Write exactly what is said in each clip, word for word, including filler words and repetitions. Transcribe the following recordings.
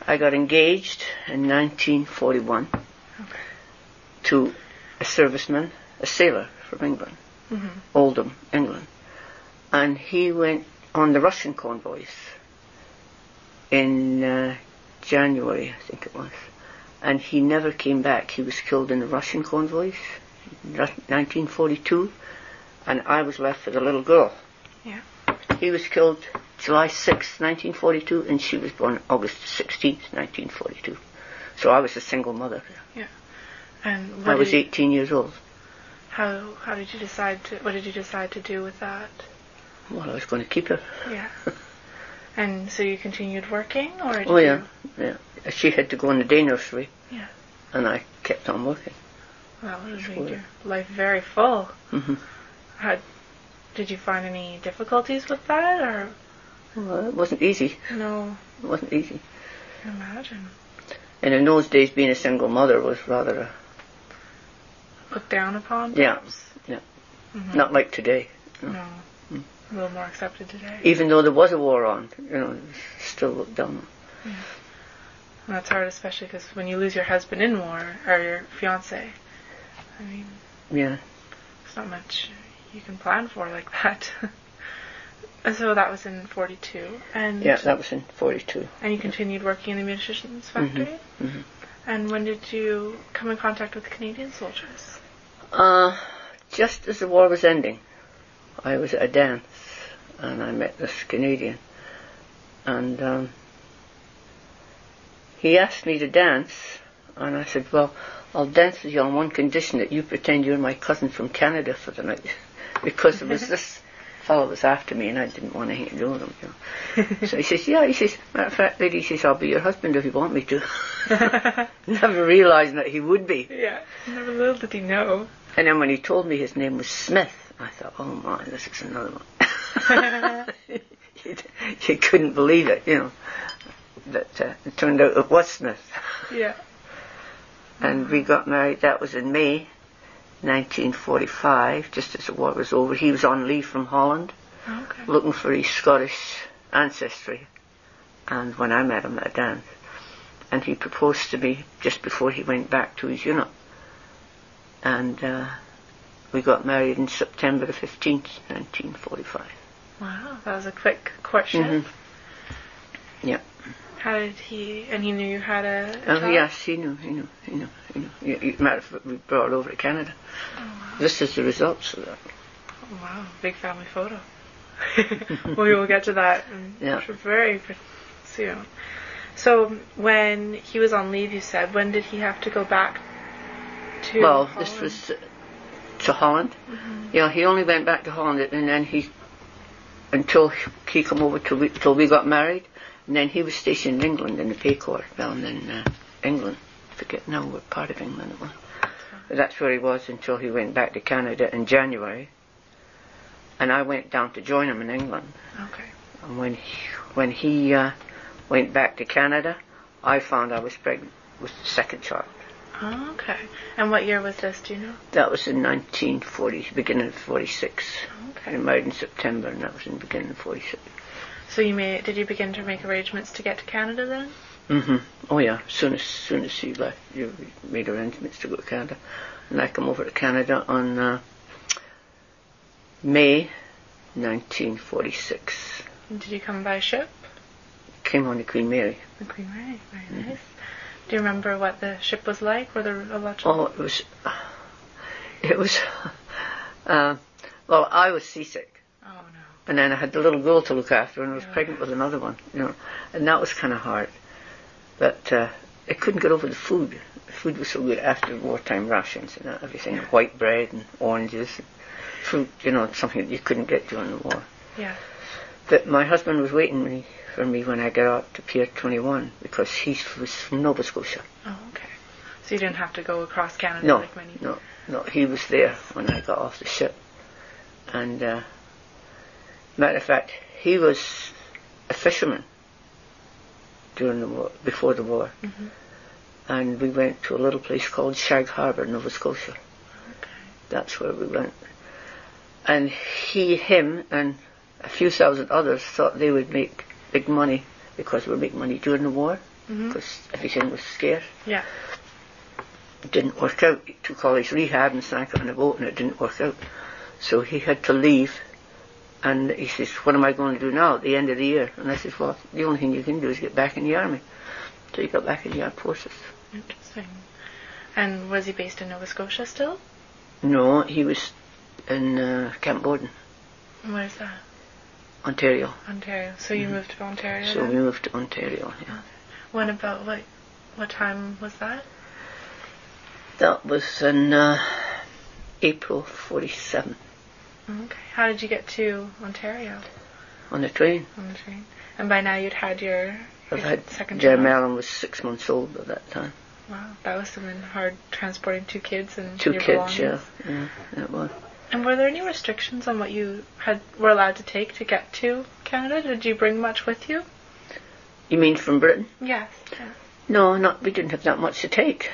I got engaged in nineteen forty-one Okay. to a serviceman, a sailor from England, Mm-hmm. Oldham, England. And he went on the Russian convoys in uh, January, I think it was. And he never came back. He was killed in the Russian convoys in nineteen forty-two. And I was left with a little girl. Yeah. He was killed July sixth, nineteen forty-two, and she was born August sixteenth, nineteen forty-two. So I was a single mother. Yeah. And I what was did you, eighteen years old. how how did you decide to what did you decide to do with that? Well, I was going to keep her. Yeah. And so you continued working, or did Oh, yeah, you? yeah. She had to go in the day nursery, Yeah. and I kept on working. Well, it Sure. made your life very full. hmm How, did you find any difficulties with that, or Well, it wasn't easy. no? It wasn't easy. I can imagine. And in those days, being a single mother was rather a... Looked down upon, Yeah, perhaps? yeah. Mhm. Not like today. No. No. Mm. A little more accepted today. Even though there was a war on, you know, it was still looked down on. Yeah. And that's hard, especially because when you lose your husband in war, or your fiancé, I mean, Yeah. there's not much you can plan for like that. And so that was in forty-two, and Yeah, that was in forty-two. and you continued working in the munitions factory. hmm And when did you come in contact with Canadian soldiers? Uh, just as the war was ending, I was at a dance, and I met this Canadian, and um, he asked me to dance, and I said, well, I'll dance with you on one condition, that you pretend you're my cousin from Canada for the night, because there was this fellow was after me, and I didn't want anything to do with him, you know. So he says, yeah, he says, matter of fact, lady, he says, I'll be your husband if you want me to. Never realising that he would be. Yeah, never little did he know. And then when he told me his name was Smith, I thought, oh my, this is another one. you, you couldn't believe it, you know. That uh, it turned out it was Smith. Yeah. And we got married, that was in May nineteen forty-five, just as the war was over. He was on leave from Holland, Okay. looking for his Scottish ancestry. And when I met him at a dance, and he proposed to me just before he went back to his unit. And uh, we got married in September the fifteenth, nineteen forty-five. Wow, that was a quick courtship. Mm-hmm. Yeah. How did he? And he knew you had a. a Oh, child? yes, he knew, he knew, he knew, he knew. Yeah, yeah, matter of fact, we brought it over to Canada. Oh, wow. This is the results of that. Oh, wow, big family photo. Well, we will get to that in Yeah. very soon. So, when he was on leave, you said, when did he have to go back to Well, Holland? this was uh, to Holland. Mm-hmm. Yeah, he only went back to Holland, and then he, until he came over till we, till we got married, and then he was stationed in England in the Pay Corps down in uh, England. I forget now what part of England it was. But that's where he was until he went back to Canada in January. And I went down to join him in England. Okay. And when he, when he uh, went back to Canada, I found I was pregnant with the second child. Oh, okay. And what year was this, do you know? That was in nineteen forty, beginning of forty-six. Okay. I married in September, and that was in the beginning of forty-six. So you made, did you begin to make arrangements to get to Canada then? Mm-hmm. Oh yeah, as soon as, soon as he left, you made arrangements to go to Canada. And I come over to Canada on uh, May nineteen forty-six. And did you come by ship? Came on the Queen Mary. The Queen Mary, very Mm-hmm. nice. Do you remember what the ship was like? Were there a lot of... Oh, it was, it was, uh, well, I was seasick. Oh, no. And then I had the little girl to look after, and I was Yeah. pregnant with another one, you know. And that was kind of hard. But uh, I couldn't get over the food. The food was so good after wartime rations and that, everything. Yeah. White bread and oranges and fruit, you know, something that you couldn't get during the war. Yeah. But my husband was waiting me, for me when I got out to Pier twenty-one, because he was from Nova Scotia. Oh, okay. So you didn't have to go across Canada No, like many... no, no. He was there when I got off the ship. And, uh, matter of fact, he was a fisherman during the war, before the war. Mm-hmm. And we went to a little place called Shag Harbour, Nova Scotia. Okay. That's where we went. And he, him, and a few thousand others thought they would make big money because we were making money during the war. because mm-hmm. everything was scarce. Yeah. It didn't work out. He took all his rehab and sank it on a boat, and it didn't work out. So he had to leave. And he says, what am I going to do now at the end of the year? And I says, well, the only thing you can do is get back in the army. So he got back in the armed forces. Interesting. And was he based in Nova Scotia still? No, he was in uh, Camp Borden. Where's that? Ontario. Ontario. So you mm-hmm. moved to Ontario So then? we moved to Ontario, yeah. When about, what, what time was that? That was in uh, April forty-seven. Okay. How did you get to Ontario? On the train. On the train. And by now you'd had your, I've your had second Jeremy child? Allen was six months old at that time. Wow, that must have been hard transporting two kids and two your kids, belongings. yeah, yeah, it was. And were there any restrictions on what you had were allowed to take to get to Canada? Did you bring much with you? You mean from Britain? Yes. Yeah. No, not. We didn't have that much to take.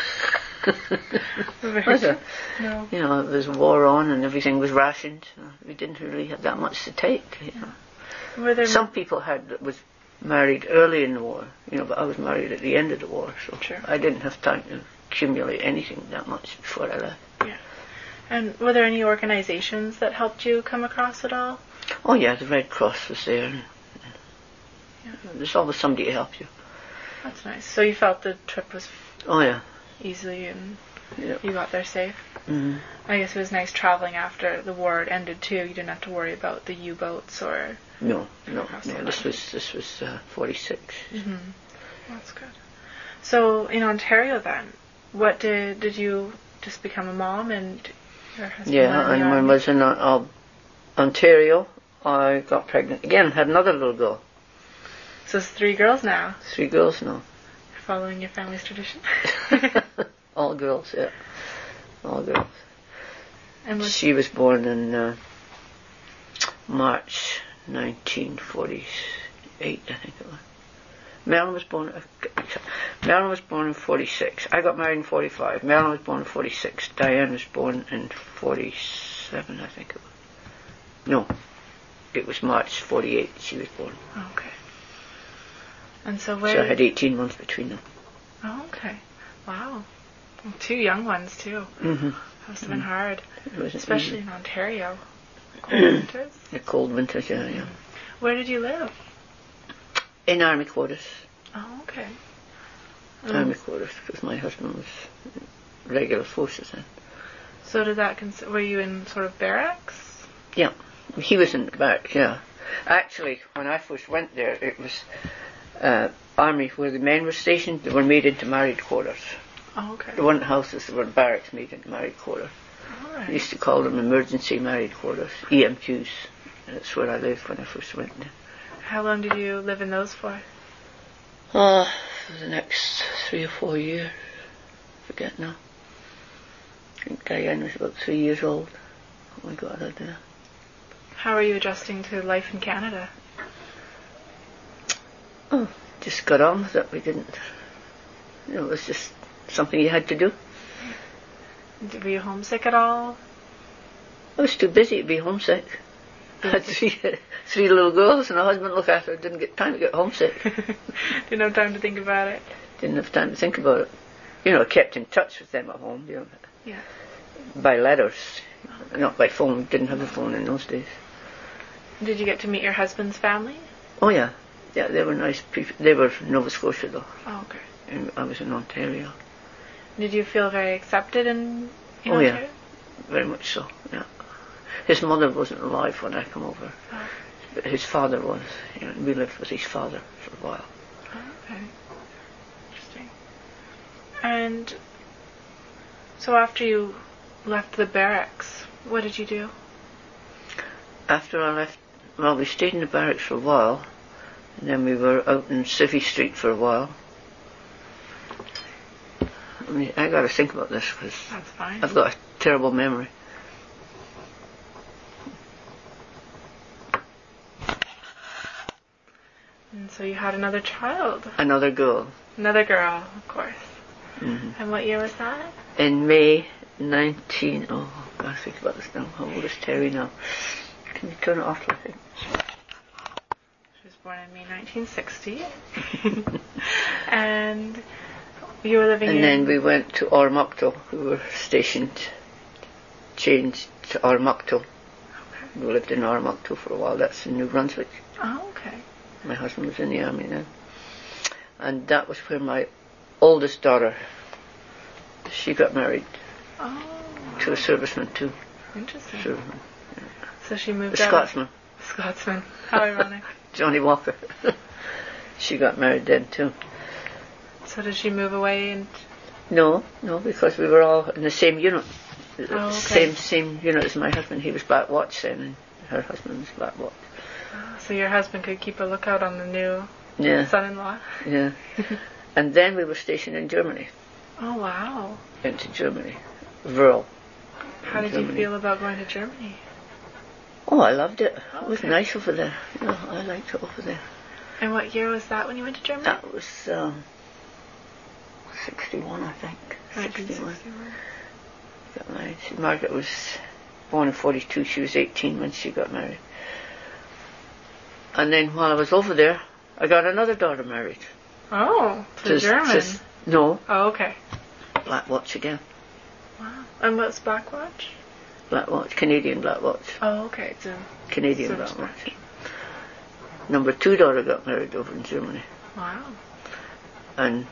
Was it? No. You know, there was a war on and everything was rationed. We didn't really have that much to take. You know. Were there Some people had that was married early in the war, you know, but I was married at the end of the war, so sure. I didn't have time to accumulate anything that much before I left. Yeah. And were there any organizations that helped you come across at all? Oh yeah, the Red Cross was there. And, yeah. There's always somebody to help you. That's nice. So you felt the trip was oh yeah easily and yep. you got there safe? Mm-hmm. I guess it was nice traveling after the war had ended too. You didn't have to worry about the U-boats or... No, no, no. This was this was uh, forty-six. Mm-hmm. That's good. So in Ontario then, what did did you just become a mom and your husband? Yeah, and when I was in uh, Ontario, I got pregnant again. Had another little girl. So it's three girls now. Three girls now. You're following your family's tradition. All girls, yeah. All girls. And was she was born in uh, March nineteen forty-eight, I think it was. Marilyn was born. Uh, Marilyn was born in forty-six. I got married in forty-five. Marilyn was born in forty-six. Diane was born in forty-seven, I think it was. No, it was March forty-eight. She was born. Okay. And so where? So I had eighteen months between them. Oh, okay. Wow. Two young ones too. Mm-hmm. Must have been hard, especially easy. in Ontario. Cold winters. The cold winters, yeah, yeah. Where did you live? In army quarters. Oh, okay. Army um, quarters, because my husband was regular forces then. So did that? Cons- were you in sort of barracks? Yeah, he was in the barracks. Yeah, actually, when I first went there, it was uh, army where the men were stationed. They were made into married quarters. Oh, okay. There weren't houses, there were barracks made into married quarters. All right. They used to call them emergency married quarters, E M Qs. That's where I lived when I first went there. How long did you live in those for? Uh, for the next three or four years. I forget now. I think Diane was about three years old when we got out of there. How are you adjusting to life in Canada? Oh, just got on with it. We didn't, you know, it was just something you had to do. Were you homesick at all? I was too busy to be homesick. I had three, three little girls and a husband to look after. I didn't get time to get homesick. Didn't have time to think about it. Didn't have time to think about it. You know, I kept in touch with them at home, you know. Yeah. By letters, not by phone. Didn't have a phone in those days. Did you get to meet your husband's family? Oh yeah, yeah. They were nice people. They were from Nova Scotia though. Oh, okay. And I was in Ontario. Did you feel very accepted in, in oh, Ontario? yeah, very much so, yeah. His mother wasn't alive when I come over, oh. but his father was. You know, we lived with his father for a while. Oh, okay. Interesting. And so after you left the barracks, what did you do? After I left, well, we stayed in the barracks for a while, and then we were out in Civvy Street for a while. I mean, I got to think about this because I've got a terrible memory. And so you had another child. Another girl. Another girl, of course. Mm-hmm. And what year was that? In May nineteen. Oh, I've got to think about this now. How old is Terry now? Can you turn it off, I think? She was born in May nineteen sixty. And you were living and in... then we went to Ormocto. We were stationed, changed to Ormocto. Okay. We lived in Ormocto for a while. That's in New Brunswick. Oh, okay. My husband was in the army then. And that was where my oldest daughter, she got married Oh. to a serviceman too. Interesting. Serviceman. So she moved A out. Scotsman. Scotsman. How ironic. Johnny Walker. She got married then too. So did she move away and... No, no, because we were all in the same unit. Oh, okay. Same same unit as my husband. He was Black Watch then, and her husband was Black Watch. So your husband could keep a lookout on the new Yeah, son-in-law? yeah. And then we were stationed in Germany. Oh, wow. Went to Germany. Vrl. How did Germany. you feel about going to Germany? Oh, I loved it. It was Okay. nice over there. Yeah, I liked it over there. And what year was that when you went to Germany? That was um, sixty-one, I think. nineteen sixty-one. sixty-one. Got married. She, Margaret was born in forty-two. She was eighteen when she got married. And then while I was over there, I got another daughter married. Oh, to Just- German. just- no, Oh, okay. Black Watch again. Wow. And what's Black Watch? Black Watch, Canadian Black Watch. Oh, okay. It's a Canadian service Black Watch. branch. Number two daughter got married over in Germany. Wow. And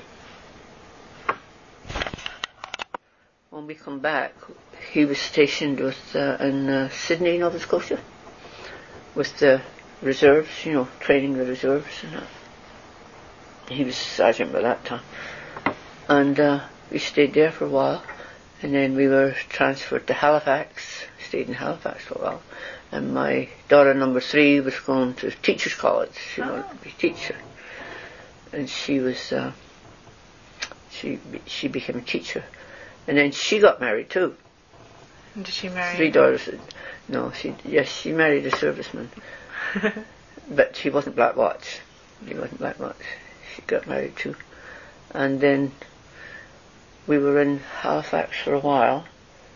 when we come back, he was stationed with uh, in uh, Sydney, Nova Scotia, with the reserves, you know, training the reserves and that. He was sergeant by that time. And uh, we stayed there for a while, and then we were transferred to Halifax, stayed in Halifax for a while. And my daughter number three was going to teachers college. She Oh. wanted to be a teacher. And she was, uh, she she became a teacher. And then she got married too. And did she marry? Three daughters. No, she, yes, she married a serviceman. But she wasn't Black Watch. She wasn't Black Watch. She got married too. And then we were in Halifax for a while.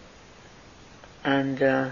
And uh,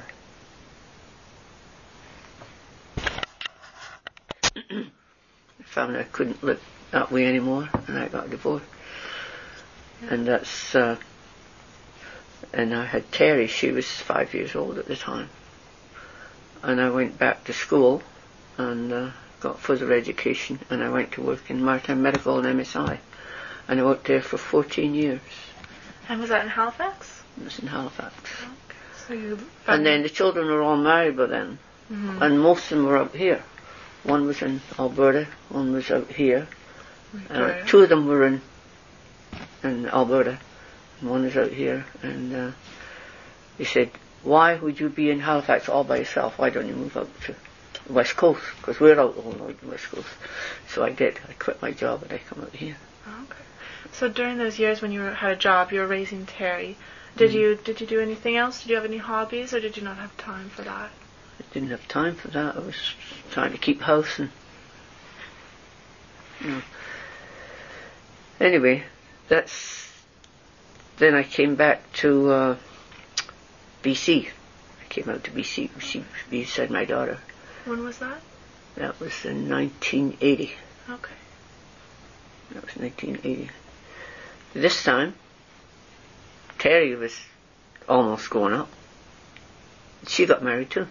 I found I couldn't live that way anymore, and I got divorced. Yeah. And that's, uh, and I had Terry. She was five years old at the time. And I went back to school and uh, got further education, and I went to work in Maritime Medical and M S I. And I worked there for fourteen years. And was that in Halifax? It was in Halifax. Okay. So you. And then the children were all married by then. Mhm. And most of them were out here. One was in Alberta, one was out here. Uh, Right. two of them were in in Alberta, and one is out here. And uh, he said, "Why would you be in Halifax all by yourself? Why don't you move out to the West Coast? Because we're out all over the West Coast." So I did. I quit my job and I come out here. Okay. So during those years when you were, had a job, you were raising Terry. Did Mm-hmm. you did you do anything else? Did you have any hobbies, or did you not have time for that? I didn't have time for that. I was trying to keep house and, you know. Anyway, that's, then I came back to uh, B C. I came out to B C, she beside my daughter. When was that? That was in nineteen eighty. Okay. That was nineteen eighty. This time, Terry was almost grown up. She got married too.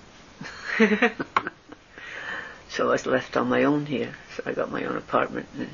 So I was left on my own here. So I got my own apartment. And,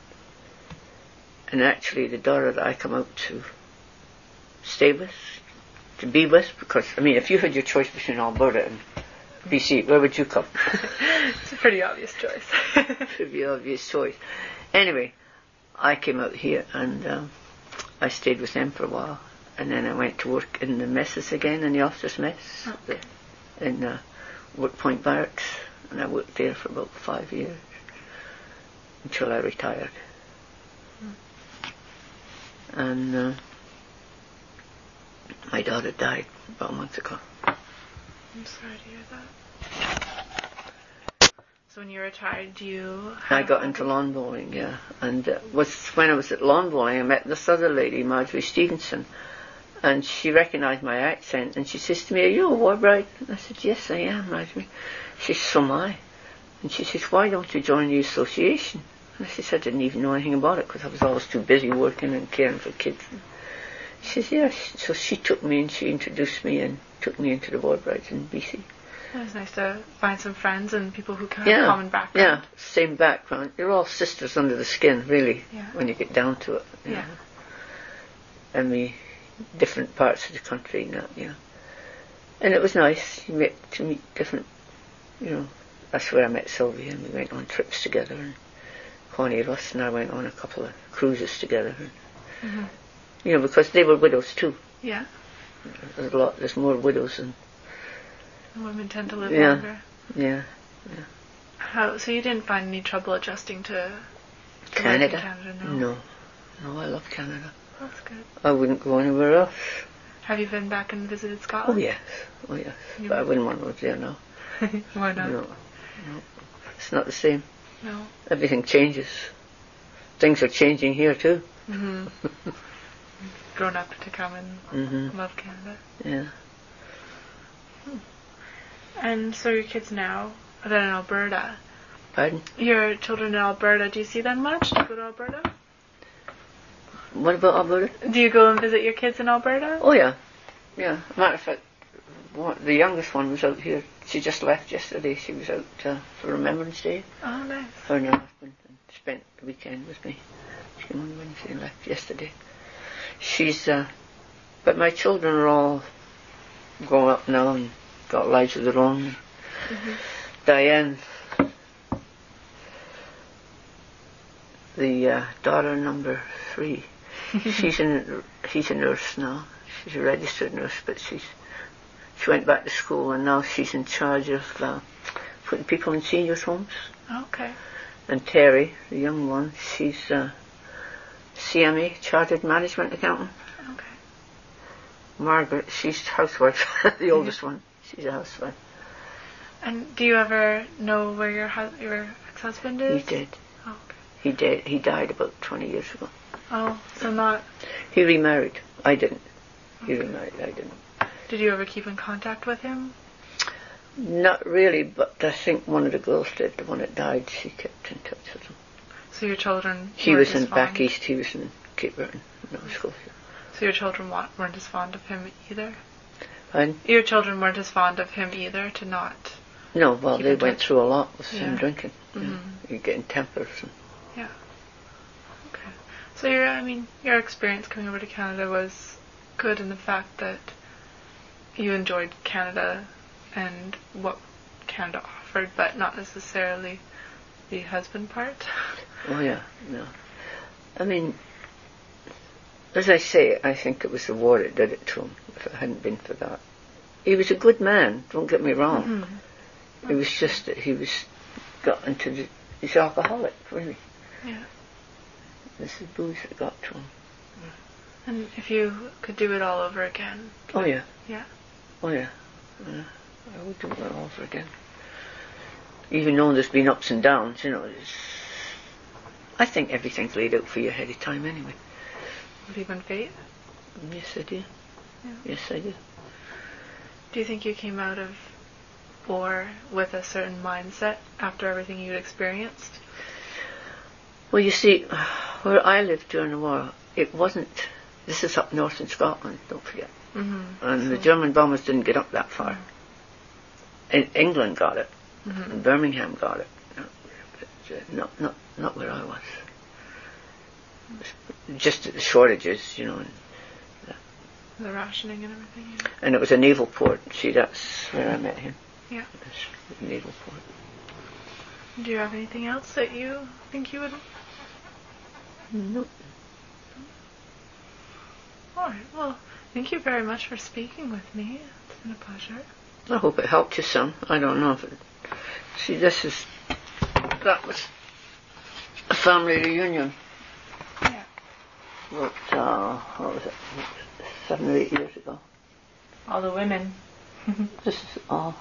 and actually the daughter that I come out to stay with, to be with, because, I mean, if you had your choice between Alberta and B C, where would you come? It's a pretty obvious choice. Pretty obvious choice. Anyway, I came out here and um, I stayed with them for a while. And then I went to work in the messes again, in the officers' mess, Okay. in uh, Work Point Barracks. And I worked there for about five years until I retired. Hmm. And uh, my daughter died about a month ago. I'm sorry to hear that. So when you retired, you... I had a got into hobby? lawn bowling, yeah. And uh, was when I was at lawn bowling, I met this other lady, Marjorie Stevenson, and she recognised my accent, and she says to me, "Are you a war bride?" And I said, "Yes, I am, Marjorie." She said, "So am I." And she says, why don't you join the association? And I says, I didn't even know anything about it because I was always too busy working and caring for kids. She says, yes. So she took me and she introduced me and took me into the Wardbrides in B C. It was nice to find some friends and people who kind Yeah, of common background. yeah, same background. You're all sisters under the skin, really, Yeah. when you get down to it. you Yeah. know. And we, different parts of the country and that, you know. And it was nice. You met to meet different, you know. That's where I met Sylvia, and we went on trips together. And Connie Russ and I went on a couple of cruises together. And, Mm-hmm. you know, because they were widows too. Yeah. There's a lot. There's more widows than. Women tend to live Yeah. longer. Yeah. How? So you didn't find any trouble adjusting to, to Canada? life in Canada? No. No. No, I love Canada. That's good. I wouldn't go anywhere else. Have you been back and visited Oh Scotland? yes. Oh yes. You But I would? wouldn't want to live there now. Why not? No. No. It's not the same. No. Everything changes. Things are changing here too. Mm-hmm. Grown up to come and Mhm. love Canada. Yeah. And so your kids now are then in Alberta. Pardon? Your children in Alberta, do you see them much? Do you go to Alberta? What about Alberta? Do you go and visit your kids in Alberta? Oh yeah. Yeah. Matter of fact, one, the youngest one was out here. She just left yesterday. She was out uh, for Remembrance Day. Oh, nice. Her and her husband and spent the weekend with me. She came on Wednesday and left yesterday. She's, uh, but my children are all grown up now and got lives of their own. Mm-hmm. Diane, the uh, daughter number three, she's in, she's a nurse now. She's a registered nurse, but she's she went back to school and now she's in charge of uh, putting people in seniors' homes. Okay. And Terry, the young one, she's uh, C M A, Chartered Management Accountant. Okay. Margaret, she's housewife, the oldest one. She's a housewife. And do you ever know where your hu- your ex-husband is? He did. Oh, okay. He did. He died about twenty years ago. Oh, so not... He remarried. I didn't. He remarried. I didn't. Did you ever keep in contact with him? Not really, but I think one of the girls did. The one that died, she kept in touch with him. So your children He weren't was as in fond- back east. He was in Cape Breton, Nova Scotia. So your children wa- weren't as fond of him either? And Your children weren't as fond of him either to not... no, well, Keep they in went touch. through a lot with Yeah. him drinking. Mhm. Yeah. You're getting tempers. And, Yeah. Okay. So your, I mean, your experience coming over to Canada was good in the fact that you enjoyed Canada and what Canada offered, but not necessarily the husband part. oh yeah, no. I mean, as I say, I think it was the war that did it to him. If it hadn't been for that, he was a good man. Don't get me wrong. Mm-hmm. It was just that he was got into the, he's alcoholic, really. Yeah. This is booze that got to him. And if you could do it all over again. Oh yeah. Yeah. Oh yeah. yeah. I would do it all over again. Even though there's been ups and downs, you know, it's, I think everything's laid out for you ahead of time anyway. Believe in fate? Yes, I do. Yeah. Yes, I do. Do you think you came out of war with a certain mindset after everything you'd experienced? Well, you see, where I lived during the war, it wasn't, this is up north in Scotland, don't forget. Mm-hmm. And so, the German bombers didn't get up that far. In England got it. Mm-hmm. And Birmingham got it. No, but, uh, not, not, not where I was. Just the shortages, you know. And, the rationing and everything. Yeah. and it was a naval port. See, that's where I met him. Yeah. This naval port. Do you have anything else that you think you would... No. Alright, well, thank you very much for speaking with me. It's been a pleasure. I hope it helped you some. I don't know if it... See, this is... That was a family reunion. Yeah. About, uh, what was it? Seven or eight years ago. All the women. This is all...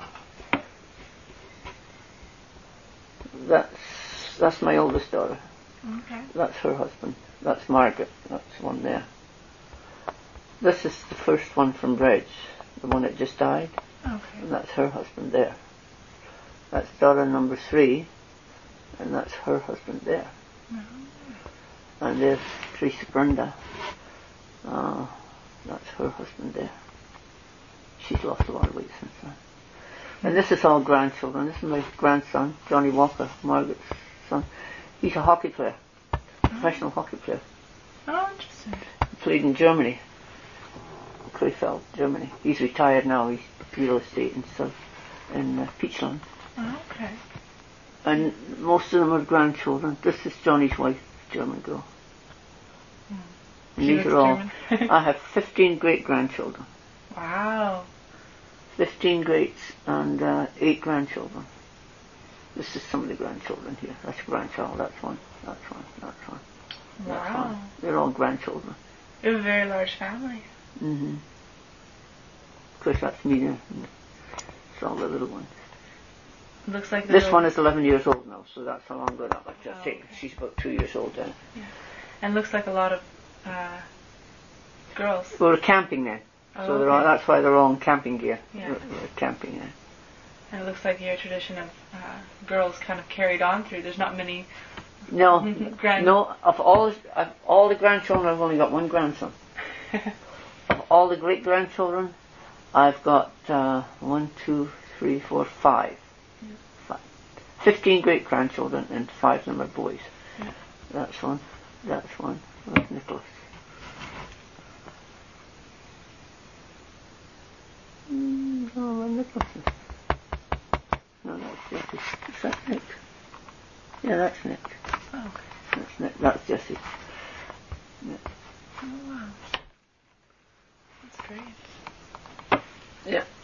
That's, that's my oldest daughter. Okay. That's her husband. That's Margaret. That's one there. This is the first one from Bridge, the one that just died. Okay. And that's her husband there. That's daughter number three, and that's her husband there. Mm-hmm. And there's Teresa Brenda. Uh, that's her husband there. She's lost a lot of weight since then. And this is all grandchildren. This is my grandson, Johnny Walker, Margaret's son. He's a hockey player, professional hockey player. Oh, interesting. He played in Germany, Krefeld, Germany. He's retired now. He's real estate and stuff in uh, Peachland. Oh, okay. And most of them are grandchildren. This is Johnny's wife, German girl. Mm. And She these looks are all. German. I have fifteen great grandchildren. Wow. Fifteen greats and uh, eight grandchildren. This is some of the grandchildren here. That's a grandchild. That's one. That's one. That's one. That's Wow. one. They're all grandchildren. You have a very large family. Mm-hmm. Of course, that's me there. It's all the little ones. It looks like This little- one is eleven years old now, so that's how long ago that was. Oh, I think okay. she's about two years old then. Yeah. And looks like a lot of uh, girls. We were camping then, Oh, so they're all, okay. that's why they're all in camping gear. Yeah. We're, we're camping then. And it looks like your tradition of uh, girls kind of carried on through. There's not many. No, Grand- no. Of all of all the grandchildren, I've only got one grandson. Of all the great grandchildren, I've got uh, one, two, three, four, five. Yeah. five. Fifteen great grandchildren, and five of them are boys. Yeah. That's one. That's one. That's Nicholas. Mm, oh, Nicholas. No, that's Jesse. Is that Nick? Yeah, that's Nick. Oh, okay. That's Nick. That's Jesse. Nick. Oh, wow. That's great. Yeah.